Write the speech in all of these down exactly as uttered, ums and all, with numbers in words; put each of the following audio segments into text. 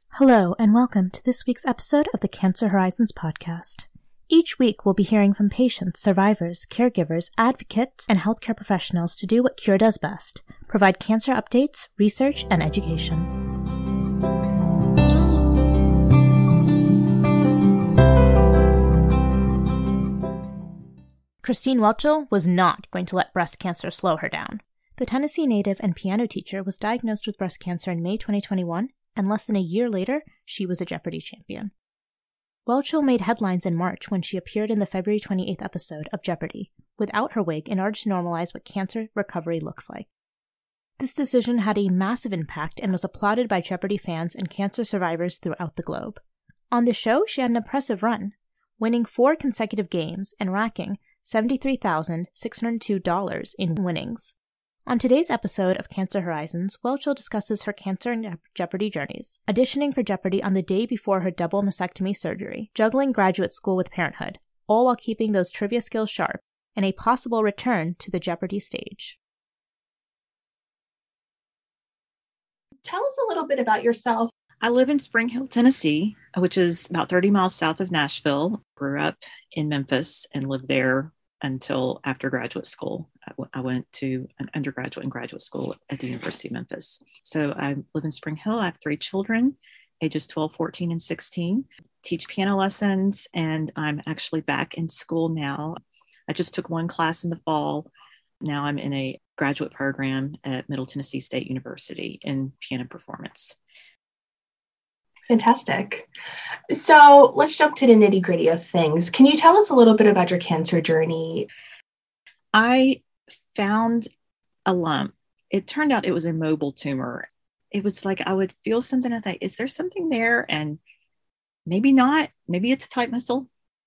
Hello, and welcome to this week's episode of the Cancer Horizons podcast. Each week, we'll be hearing from patients, survivors, caregivers, advocates, and healthcare professionals to do what Cure does best: provide cancer updates, research, and education. Christine Welchel was not going to let breast cancer slow her down. The Tennessee native and piano teacher was diagnosed with breast cancer in May twenty twenty-one, and less than a year later, she was a Jeopardy champion. Welchel made headlines in March when she appeared in the February twenty-eighth episode of Jeopardy, without her wig in order to normalize what cancer recovery looks like. This decision had a massive impact and was applauded by Jeopardy fans and cancer survivors throughout the globe. On the show, she had an impressive run, winning four consecutive games and racking seventy-three thousand six hundred two dollars in winnings. On today's episode of Cancer Horizons, Welchel discusses her cancer and Jeopardy journeys, auditioning for Jeopardy on the day before her double mastectomy surgery, juggling graduate school with parenthood, all while keeping those trivia skills sharp, and a possible return to the Jeopardy stage. Tell us a little bit about yourself. I live in Spring Hill, Tennessee, which is about thirty miles south of Nashville. Grew up in Memphis and lived there until after graduate school. I, w- I went to an undergraduate and graduate school at the University of Memphis. So I live in Spring Hill. I have three children, ages twelve, fourteen, and sixteen. Teach piano lessons, and I'm actually back in school now. I just took one class in the fall. Now I'm in a graduate program at Middle Tennessee State University in piano performance. Fantastic. So let's jump to the nitty gritty of things. Can you tell us a little bit about your cancer journey? I found a lump. It turned out it was a mobile tumor. It was like I would feel something. I thought, is there something there? And maybe not. Maybe it's a tight muscle.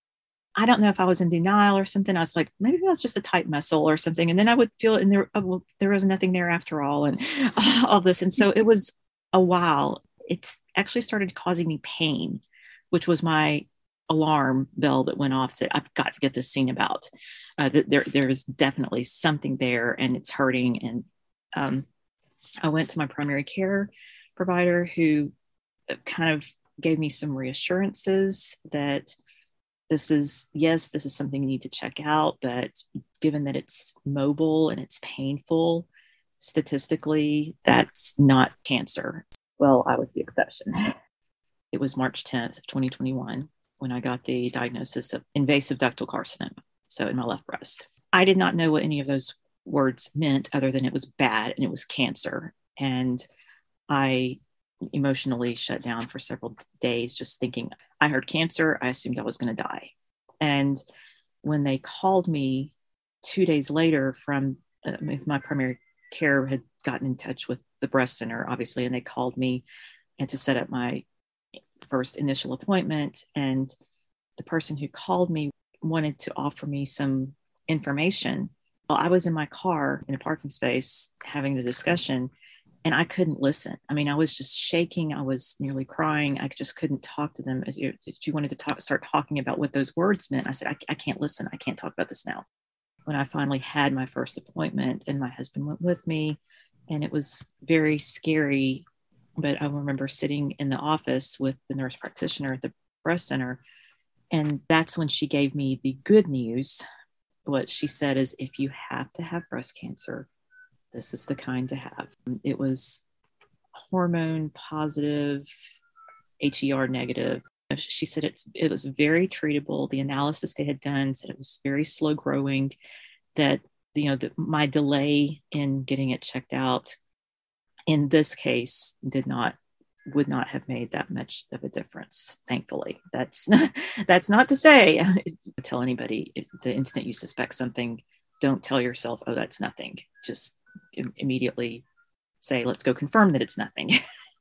I don't know if I was in denial or something. I was like, maybe it was just a tight muscle or something. And then I would feel it, and there, oh, well, there was nothing there after all, and uh, all this. And so it was a while. It's actually started causing me pain, which was my alarm bell that went off. Said, I've got to get this seen about. Uh, that there, there is definitely something there, and it's hurting. And um, I went to my primary care provider, who kind of gave me some reassurances that this is, yes, this is something you need to check out, but given that it's mobile and it's painful, statistically, that's not cancer. Well, I was the exception. It was March tenth of twenty twenty-one when I got the diagnosis of invasive ductal carcinoma, so in my left breast. I did not know what any of those words meant other than it was bad and it was cancer. And I emotionally shut down for several days just thinking, I heard cancer, I assumed I was going to die. And when they called me two days later from uh, my primary care had gotten in touch with the breast center, obviously, and they called me and to set up my first initial appointment. And the person who called me wanted to offer me some information. Well, I was in my car in a parking space having the discussion, and I couldn't listen. I mean, I was just shaking. I was nearly crying. I just couldn't talk to them. As you, you wanted to talk, start talking about what those words meant. I said, I, I can't listen. I can't talk about this now. When I finally had my first appointment, and my husband went with me, and it was very scary. But I remember sitting in the office with the nurse practitioner at the breast center, and that's when she gave me the good news. What she said is, if you have to have breast cancer, this is the kind to have. It was hormone positive, H E R negative. She said it's, it was very treatable. The analysis they had done said it was very slow growing, that, you know, the, my delay in getting it checked out in this case did not, would not have made that much of a difference. Thankfully, that's not, that's not to say, tell anybody, if the instant you suspect something, don't tell yourself, oh, that's nothing. Just im- immediately say, let's go confirm that it's nothing.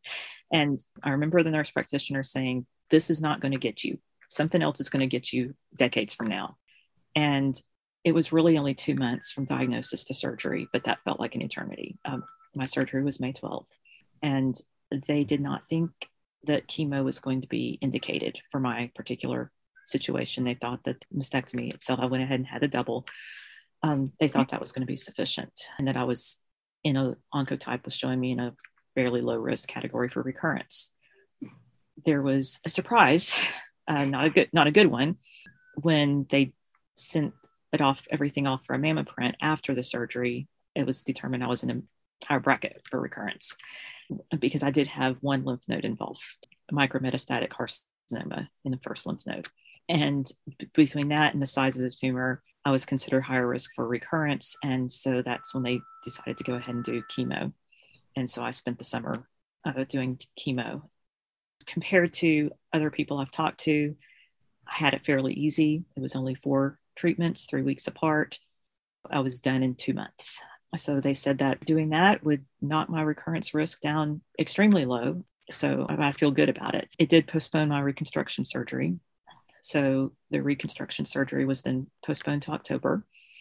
And I remember the nurse practitioner saying, this is not going to get you. Something else is going to get you decades from now. And it was really only two months from diagnosis to surgery, but that felt like an eternity. Um, my surgery was May twelfth, and they did not think that chemo was going to be indicated for my particular situation. They thought that the mastectomy itself, I went ahead and had a double. Um, they thought that was going to be sufficient, and that I was in a oncotype was showing me in a fairly low risk category for recurrence. there was a surprise, uh, not a good, not a good one, when they sent it off, everything off for a mammoth print after the surgery. It was determined I was in a higher bracket for recurrence because I did have one lymph node involved, a micrometastatic carcinoma in the first lymph node. And between that and the size of the tumor, I was considered higher risk for recurrence. And so that's when they decided to go ahead and do chemo. And so I spent the summer uh, doing chemo. Compared to other people I've talked to, I had it fairly easy. It was only four treatments, three weeks apart. I was done in two months. So they said that doing that would knock my recurrence risk down extremely low. So I feel good about it. It did postpone my reconstruction surgery. So the reconstruction surgery was then postponed to October,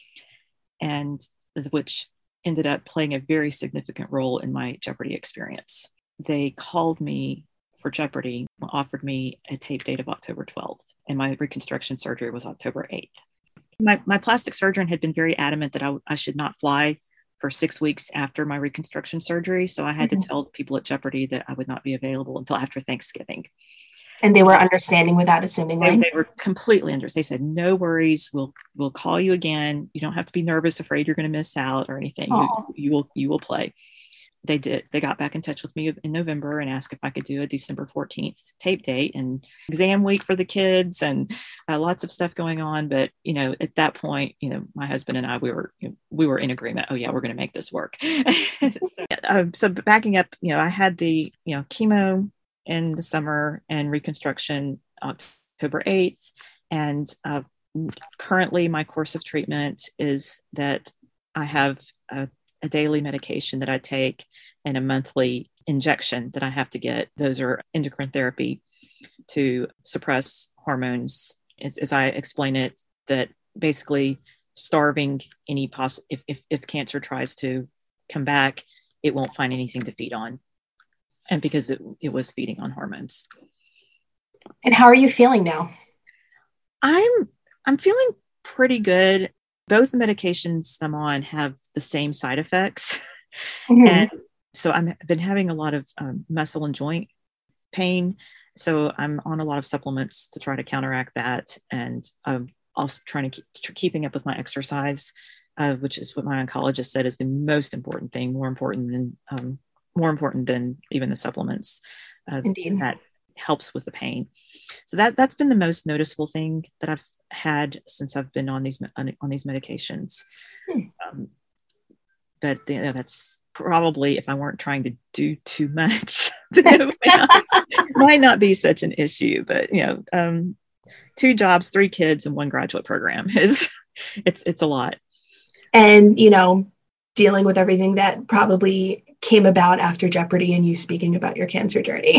and which ended up playing a very significant role in my Jeopardy experience. They called me for Jeopardy, offered me a tape date of October twelfth, and my reconstruction surgery was October eighth. My, my plastic surgeon had been very adamant that I, I should not fly for six weeks after my reconstruction surgery. So I had mm-hmm. to tell the people at Jeopardy that I would not be available until after Thanksgiving. And they were understanding without assuming. They, they were completely understanding. They said, no worries. We'll, we'll call you again. You don't have to be nervous, afraid you're going to miss out or anything. You, you will, you will play. They did. They got back in touch with me in November and asked if I could do a December fourteenth tape date, and exam week for the kids, and uh, lots of stuff going on. But, you know, at that point, you know, my husband and I, we were, you know, we were in agreement. Oh yeah, we're going to make this work. so, uh, so backing up, you know, I had the, you know, chemo in the summer and reconstruction October eighth. And uh, currently my course of treatment is that I have a a daily medication that I take and a monthly injection that I have to get. Those are endocrine therapy to suppress hormones. As, as I explain it, that basically starving any poss if, if, if cancer tries to come back, it won't find anything to feed on. And because it, it was feeding on hormones. And how are you feeling now? I'm, I'm feeling pretty good. Both the medications I'm on have the same side effects. Mm-hmm. And so I'm, I've been having a lot of um, muscle and joint pain. So I'm on a lot of supplements to try to counteract that. And I'm also trying to keep keeping up with my exercise, uh, which is what my oncologist said is the most important thing, more important than, um, more important than even the supplements. Uh, Indeed. That helps with the pain. So that, that's been the most noticeable thing that I've had since I've been on these on, on these medications. Hmm. Um, but you know, that's probably, if I weren't trying to do too much, it might not, might not be such an issue. But you know, um, two jobs, three kids, and one graduate program is it's it's a lot. And you know, dealing with everything that probably came about after Jeopardy and you speaking about your cancer journey.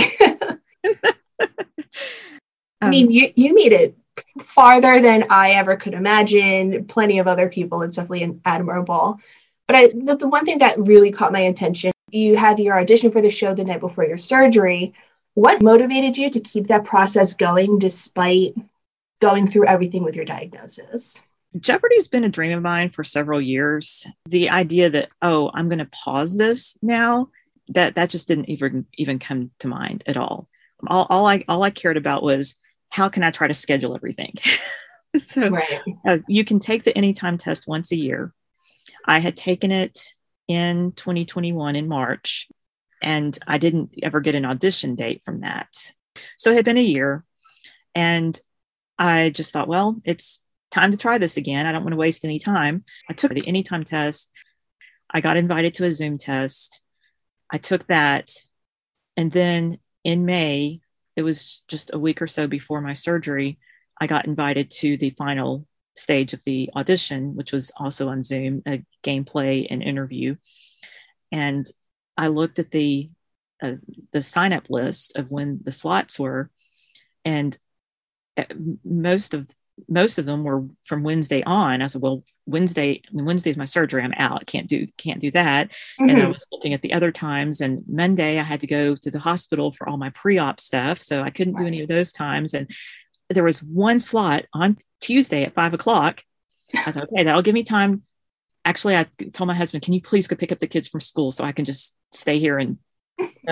I mean, you you made it farther than I ever could imagine. Plenty of other people. It's definitely admirable. But I, the, the one thing that really caught my attention, you had your audition for the show the night before your surgery. What motivated you to keep that process going despite going through everything with your diagnosis? Jeopardy's been a dream of mine for several years. The idea that, oh, I'm going to pause this now, that that just didn't even even come to mind at all. All, all I all I cared about was, how can I try to schedule everything? so right. uh, you can take the Anytime test once a year. I had taken it in twenty twenty-one in March, and I didn't ever get an audition date from that. So it had been a year, and I just thought, well, it's time to try this again. I don't want to waste any time. I took the Anytime test. I got invited to a Zoom test. I took that. And then in May, it was just a week or so before my surgery, I got invited to the final stage of the audition, which was also on Zoom, a gameplay and interview. And I looked at the uh, the sign-up list of when the slots were, and most of most of them were from Wednesday on. I said, well, Wednesday, I mean, Wednesday's my surgery. I'm out. Can't do, can't do that. Mm-hmm. And I was looking at the other times, and Monday I had to go to the hospital for all my pre-op stuff. So I couldn't right. do any of those times. And there was one slot on Tuesday at five o'clock. I thought, okay, that'll give me time. Actually, I told my husband, can you please go pick up the kids from school so I can just stay here and uh,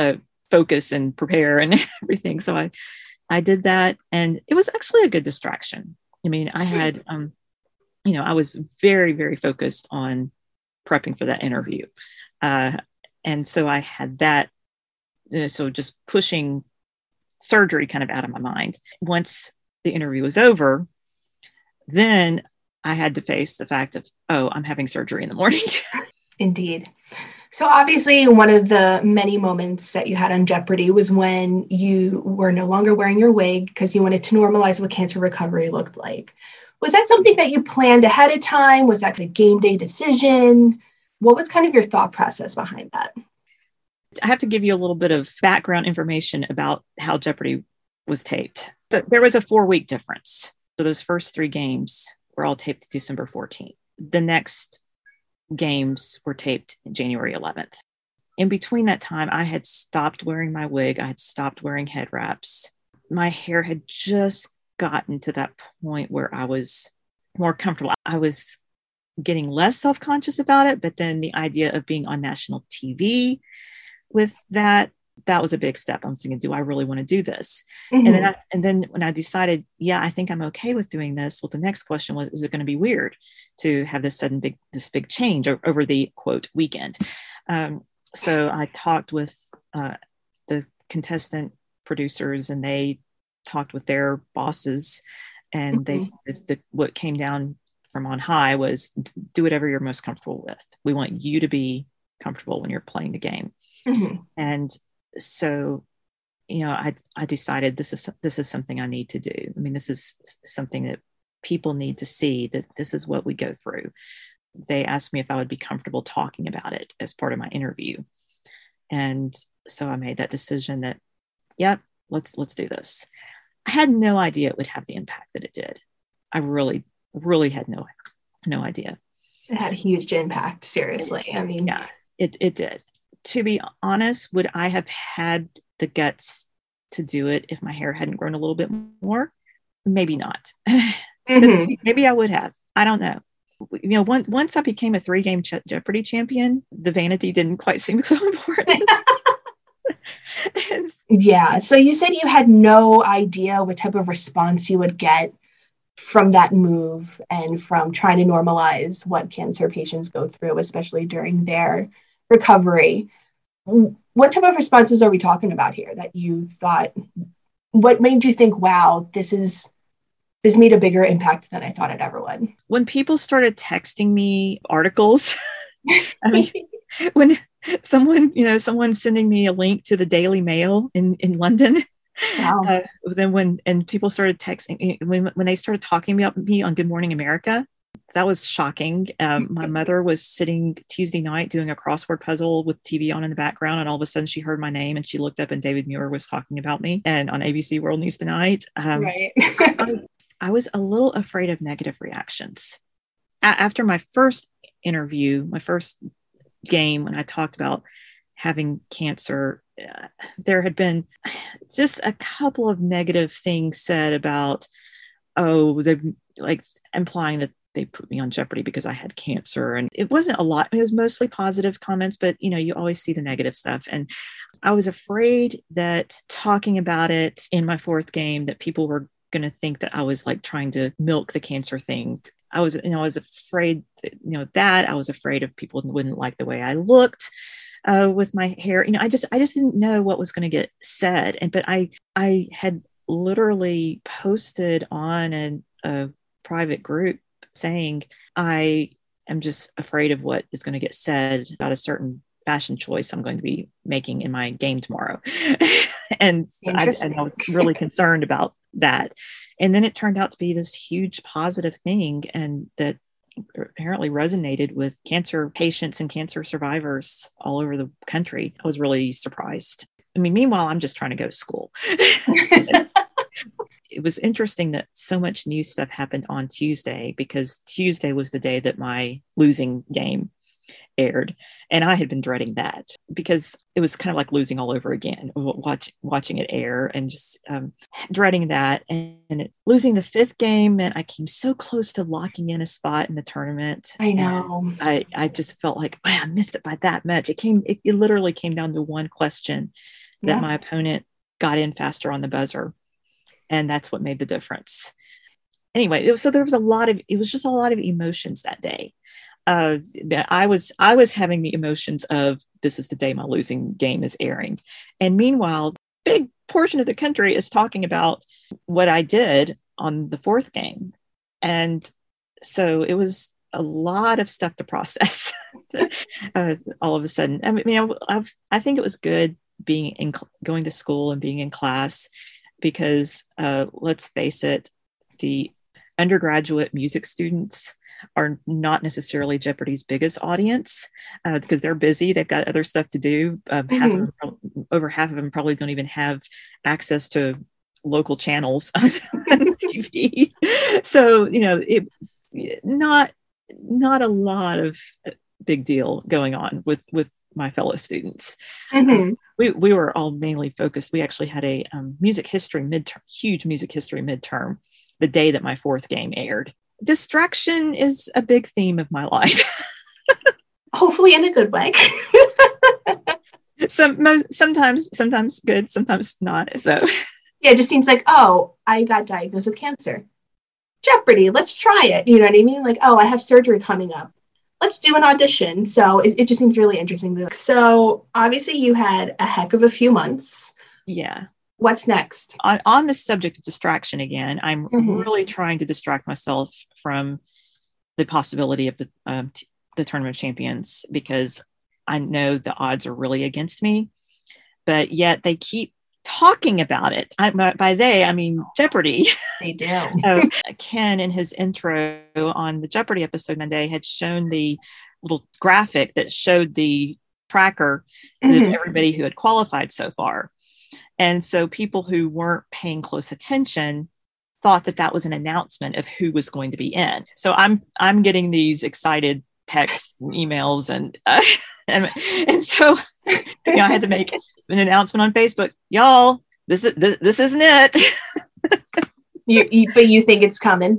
focus and prepare and everything. So I, I did that, and it was actually a good distraction. I mean, I had, um, you know, I was very, very focused on prepping for that interview. Uh, and so I had that, you know, so just pushing surgery kind of out of my mind. Once the interview was over, then I had to face the fact of, oh, I'm having surgery in the morning. Indeed. So obviously one of the many moments that you had on Jeopardy was when you were no longer wearing your wig because you wanted to normalize what cancer recovery looked like. Was that something that you planned ahead of time? Was that the game day decision? What was kind of your thought process behind that? I have to give you a little bit of background information about how Jeopardy was taped. So there was a four week difference. So those first three games were all taped December fourteenth. The next games were taped January eleventh. In between that time, I had stopped wearing my wig. I had stopped wearing head wraps. My hair had just gotten to that point where I was more comfortable. I was getting less self-conscious about it, but then the idea of being on national T V with that, that was a big step. I was thinking, do I really want to do this? Mm-hmm. And then I, and then when I decided, yeah, I think I'm okay with doing this. Well, the next question was, is it going to be weird to have this sudden big, this big change over the quote weekend? Um, so I talked with uh, the contestant producers, and they talked with their bosses, and mm-hmm. they, the, the, what came down from on high was, do whatever you're most comfortable with. We want you to be comfortable when you're playing the game. Mm-hmm. And so, you know, I, I decided this is, this is something I need to do. I mean, this is something that people need to see, that this is what we go through. They asked me if I would be comfortable talking about it as part of my interview. And so I made that decision that, yeah, let's, let's do this. I had no idea it would have the impact that it did. I really, really had no, no idea. It had a huge impact. Seriously. I mean, yeah, it, it did. To be honest, would I have had the guts to do it if my hair hadn't grown a little bit more? Maybe not. Mm-hmm. maybe, maybe I would have. I don't know. You know, one, once I became a three-game Je- Jeopardy champion, the vanity didn't quite seem so important. Yeah. So you said you had no idea what type of response you would get from that move and from trying to normalize what cancer patients go through, especially during their recovery. What type of responses are we talking about here that you thought, what made you think, wow, this is, this made a bigger impact than I thought it ever would? When people started texting me articles, I mean, when someone, you know, someone sending me a link to the Daily Mail in, in London, wow. uh, then when, and people started texting, when, when they started talking about me on Good Morning America, that was shocking. Um, my mother was sitting Tuesday night doing a crossword puzzle with T V on in the background, and all of a sudden she heard my name and she looked up and David Muir was talking about me and on A B C World News Tonight. Um, right. I, I was a little afraid of negative reactions. A- after my first interview, my first game, when I talked about having cancer, uh, there had been just a couple of negative things said about, oh, they're like implying that they put me on Jeopardy because I had cancer. And it wasn't a lot. It was mostly positive comments, but you know, you always see the negative stuff. And I was afraid that talking about it in my fourth game, that people were going to think that I was like trying to milk the cancer thing. I was, you know, I was afraid that, you know, that I was afraid of people wouldn't like the way I looked uh, with my hair. You know, I just, I just didn't know what was going to get said. And, but I, I had literally posted on an, a private group saying, I am just afraid of what is going to get said about a certain fashion choice I'm going to be making in my game tomorrow. and, I, and I was really concerned about that. And then it turned out to be this huge positive thing, and that apparently resonated with cancer patients and cancer survivors all over the country. I was really surprised. I mean, meanwhile, I'm just trying to go to school. It was interesting that so much new stuff happened on Tuesday, because Tuesday was the day that my losing game aired. And I had been dreading that because it was kind of like losing all over again, watch, watching it air and just um, dreading that. And, and it, losing the fifth game meant I came so close to locking in a spot in the tournament. I know. I, I just felt like, wow, I missed it by that much. It came, it, it literally came down to one question that Yeah. my opponent got in faster on the buzzer. And that's what made the difference. Anyway, it, so there was a lot of, it was just a lot of emotions that day. Uh, that I was, I was having the emotions of, this is the day my losing game is airing. And meanwhile, big portion of the country is talking about what I did on the fourth game. And so it was a lot of stuff to process uh, all of a sudden. I mean, I've, I think it was good being in, going to school and being in class, because uh, let's face it, the undergraduate music students are not necessarily Jeopardy's biggest audience, uh, because they're busy. They've got other stuff to do. Uh, mm-hmm. half of them, over half of them probably don't even have access to local channels on T V. So, you know, it not not a lot of big deal going on with with my fellow students. Mm-hmm. Um, we we were all mainly focused. We actually had a um, music history midterm, huge music history midterm, the day that my fourth game aired. Distraction is a big theme of my life. Hopefully in a good way. Some most, sometimes sometimes good, sometimes not. So yeah, it just seems like, oh, I got diagnosed with cancer. Jeopardy, let's try it. You know what I mean? Like, oh, I have surgery coming up. Let's do an audition. So it, it just seems really interesting. So obviously you had a heck of a few months. Yeah. What's next? On, on the subject of distraction again, I'm mm-hmm. really trying to distract myself from the possibility of the um, t- the Tournament of Champions, because I know the odds are really against me, but yet they keep talking about it. I, by they, I mean Jeopardy. They do. uh, Ken, in his intro on the Jeopardy episode Monday, had shown the little graphic that showed the tracker mm-hmm. of everybody who had qualified so far. And so people who weren't paying close attention thought that that was an announcement of who was going to be in. So I'm I'm getting these excited texts and emails, and uh, and and so you know, I had to make an announcement on Facebook. Y'all, this is this, this isn't it. you, you, but you think it's coming?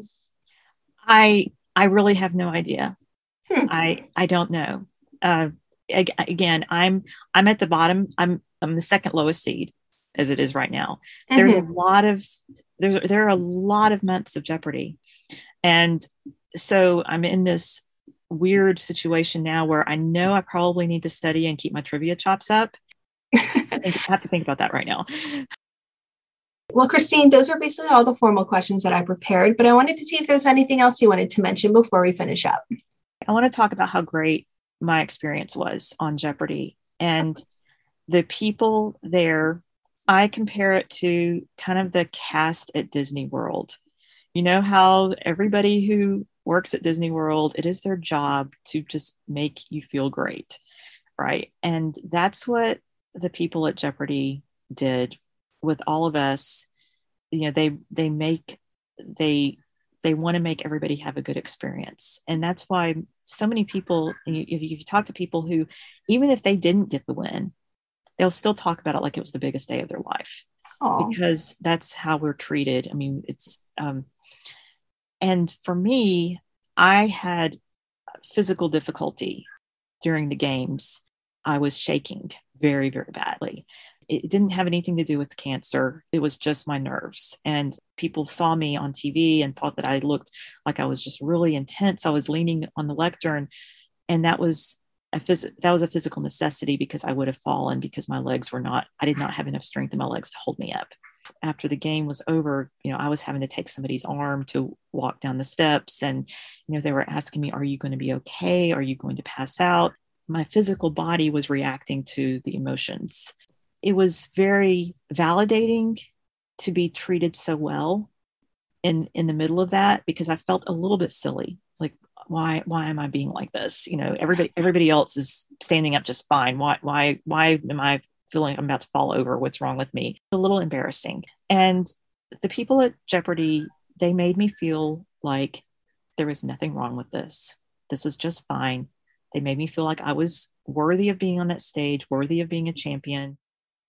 I I really have no idea. Hmm. I I don't know. Uh, again, I'm I'm at the bottom. I'm I'm the second lowest seed, as it is right now. Mm-hmm. There's a lot of there there are a lot of months of Jeopardy, and so I'm in this weird situation now where I know I probably need to study and keep my trivia chops up. I, think, I have to think about that right now. Well, Christine, those were basically all the formal questions that I prepared, but I wanted to see if there's anything else you wanted to mention before we finish up. I want to talk about how great my experience was on Jeopardy, and the people there. I compare it to kind of the cast at Disney World. You know how everybody who works at Disney World, it is their job to just make you feel great, right? And that's what the people at Jeopardy did with all of us. You know, they they make they they want to make everybody have a good experience, and that's why so many people. If you talk to people who, even if they didn't get the win, they'll still talk about it like it was the biggest day of their life. Aww. Because that's how we're treated. I mean, it's, um, and for me, I had physical difficulty during the games. I was shaking very, very badly. It didn't have anything to do with cancer. It was just my nerves. And people saw me on T V and thought that I looked like I was just really intense. I was leaning on the lectern, and that was A phys- that was a physical necessity, because I would have fallen because my legs were not, I did not have enough strength in my legs to hold me up. After the game was over, you know, I was having to take somebody's arm to walk down the steps. And, you know, they were asking me, are you going to be okay? Are you going to pass out? My physical body was reacting to the emotions. It was very validating to be treated so well in, in the middle of that, because I felt a little bit silly. Like, why, why am I being like this? You know, everybody, everybody else is standing up just fine. Why, why, why am I feeling I'm about to fall over? What's wrong with me? A little embarrassing. And the people at Jeopardy, they made me feel like there was nothing wrong with this. This is just fine. They made me feel like I was worthy of being on that stage, worthy of being a champion.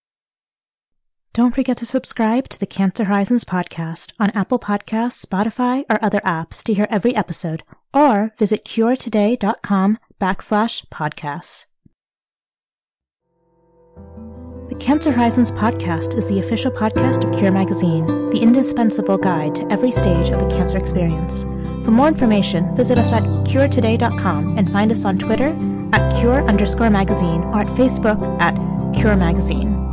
Don't forget to subscribe to the Cancer Horizons podcast on Apple Podcasts, Spotify, or other apps to hear every episode, or visit curetoday.com backslash podcasts. The Cancer Horizons podcast is the official podcast of Cure Magazine, the indispensable guide to every stage of the cancer experience. For more information, visit us at cure today dot com and find us on Twitter at cure underscore magazine or at Facebook at Cure Magazine.